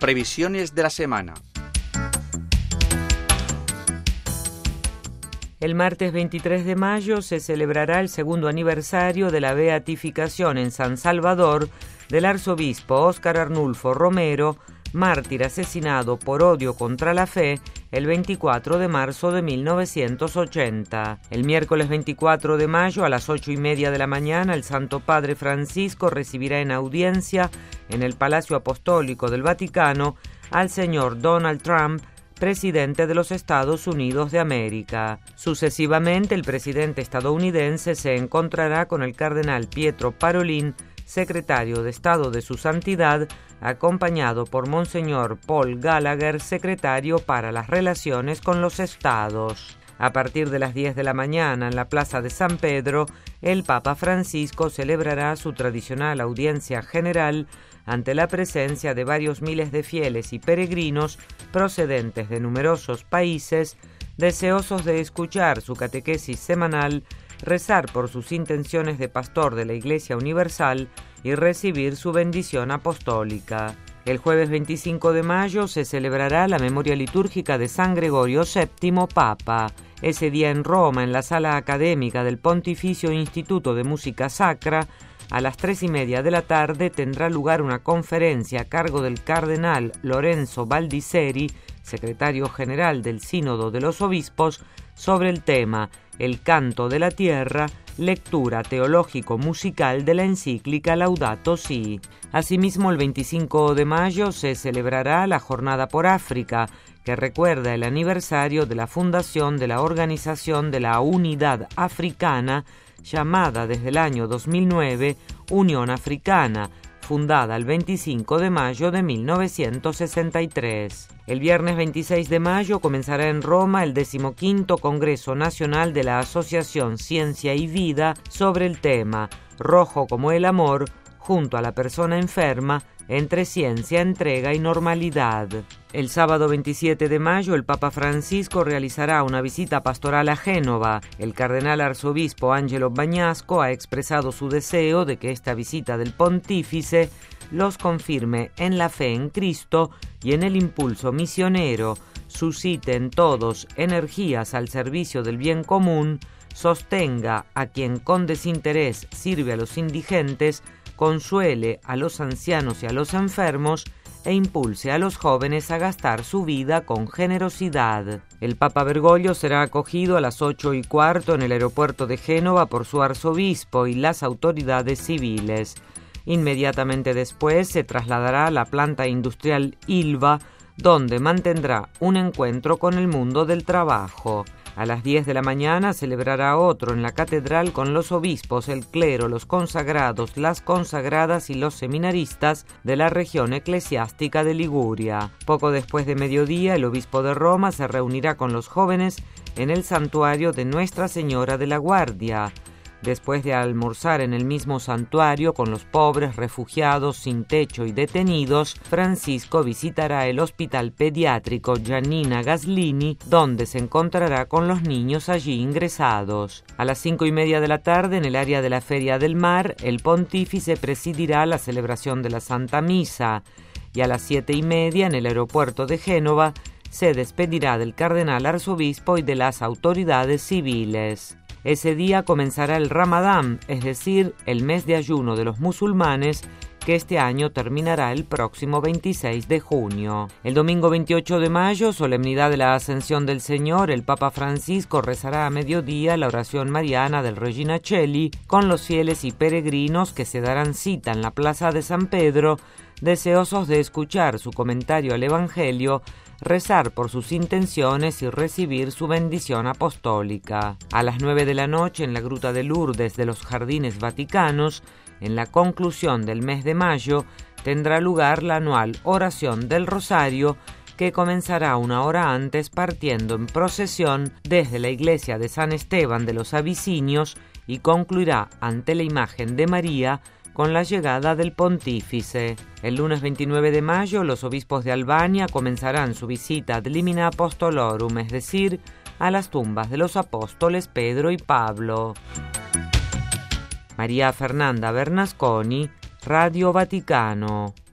Previsiones de la semana. El martes 23 de mayo se celebrará el segundo aniversario de la beatificación en San Salvador del arzobispo Óscar Arnulfo Romero, mártir asesinado por odio contra la fe el 24 de marzo de 1980. El miércoles 24 de mayo a las 8:30 de la mañana, el Santo Padre Francisco recibirá en audiencia en el Palacio Apostólico del Vaticano al señor Donald Trump, presidente de los Estados Unidos de América. Sucesivamente, el presidente estadounidense se encontrará con el cardenal Pietro Parolin, secretario de Estado de su Santidad, acompañado por Monseñor Paul Gallagher, secretario para las relaciones con los estados. A partir de las 10 de la mañana, en la Plaza de San Pedro, el Papa Francisco celebrará su tradicional audiencia general ante la presencia de varios miles de fieles y peregrinos procedentes de numerosos países, deseosos de escuchar su catequesis semanal, rezar por sus intenciones de pastor de la Iglesia Universal y recibir su bendición apostólica. El jueves 25 de mayo se celebrará la memoria litúrgica de San Gregorio VII, Papa. Ese día en Roma, en la sala académica del Pontificio Instituto de Música Sacra, a las 3:30 de la tarde tendrá lugar una conferencia a cargo del cardenal Lorenzo Baldisseri, secretario general del Sínodo de los Obispos, sobre el tema El canto de la tierra, lectura teológico-musical de la encíclica Laudato Si. Asimismo, el 25 de mayo se celebrará la Jornada por África, que recuerda el aniversario de la fundación de la Organización de la Unidad Africana, llamada desde el año 2009 Unión Africana, fundada el 25 de mayo de 1963. El viernes 26 de mayo comenzará en Roma el 15º Congreso Nacional de la Asociación Ciencia y Vida sobre el tema Rojo como el amor, junto a la persona enferma, entre ciencia, entrega y normalidad. El sábado 27 de mayo, el Papa Francisco realizará una visita pastoral a Génova. El cardenal arzobispo Angelo Bagnasco ha expresado su deseo de que esta visita del pontífice los confirme en la fe en Cristo y en el impulso misionero, suscite en todos energías al servicio del bien común, sostenga a quien con desinterés sirve a los indigentes, consuele a los ancianos y a los enfermos e impulse a los jóvenes a gastar su vida con generosidad. El Papa Bergoglio será acogido a las 8:15 en el aeropuerto de Génova por su arzobispo y las autoridades civiles. Inmediatamente después se trasladará a la planta industrial Ilva, donde mantendrá un encuentro con el mundo del trabajo. A las 10 de la mañana celebrará otro en la catedral con los obispos, el clero, los consagrados, las consagradas y los seminaristas de la región eclesiástica de Liguria. Poco después de mediodía, el obispo de Roma se reunirá con los jóvenes en el santuario de Nuestra Señora de la Guardia. Después de almorzar en el mismo santuario con los pobres, refugiados, sin techo y detenidos, Francisco visitará el hospital pediátrico Giannina Gaslini, donde se encontrará con los niños allí ingresados. A las 5:30 de la tarde, en el área de la Feria del Mar, el pontífice presidirá la celebración de la Santa Misa, y a las 7:30, en el aeropuerto de Génova, se despedirá del cardenal arzobispo y de las autoridades civiles. Ese día comenzará el Ramadán, es decir, el mes de ayuno de los musulmanes, que este año terminará el próximo 26 de junio. El domingo 28 de mayo, solemnidad de la Ascensión del Señor, el Papa Francisco rezará a mediodía la oración mariana del Regina Coeli con los fieles y peregrinos que se darán cita en la Plaza de San Pedro, deseosos de escuchar su comentario al Evangelio, rezar por sus intenciones y recibir su bendición apostólica. A las 9 de la noche, en la Gruta de Lourdes de los Jardines Vaticanos, en la conclusión del mes de mayo, tendrá lugar la anual Oración del Rosario, que comenzará una hora antes partiendo en procesión desde la iglesia de San Esteban de los Abisinios y concluirá ante la imagen de María con la llegada del pontífice. El lunes 29 de mayo, los obispos de Albania comenzarán su visita ad limina apostolorum, es decir, a las tumbas de los apóstoles Pedro y Pablo. María Fernanda Bernasconi, Radio Vaticano.